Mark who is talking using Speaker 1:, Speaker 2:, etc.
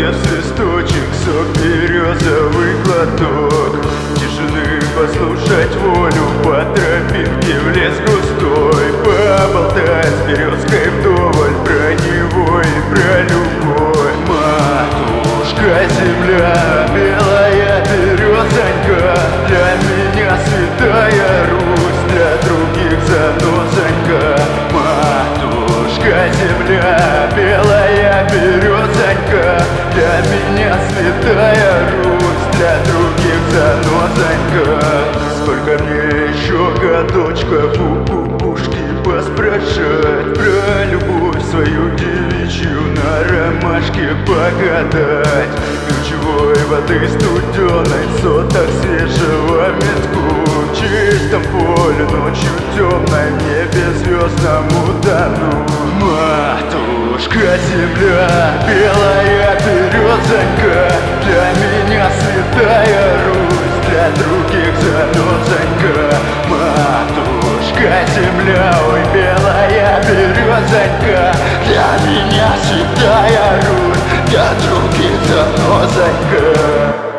Speaker 1: голове свисточек, сок, березовый глоток. Тишины послушать волю, по тропинке в лес густой. Поболтать с березкой вдоволь про него и про любовь. Матушка земля, белая березонька, для меня святая Русь, для других занозонька. Матушка земля, белая березонька, для меня святая Русь, для других занозонька. Сколько мне еще годочков у кукушки поспрашать про любовь свою девичью, на ромашке погадать. Ключевой воды студеной, соток свежего метку, в чистом поле ночью темной, в небе звездному тону. Матушка земля, белая березонька, для меня святая Русь, для других занозонька. Матушка земля, ой, белая березонька, для меня святая Русь, для других занозонька.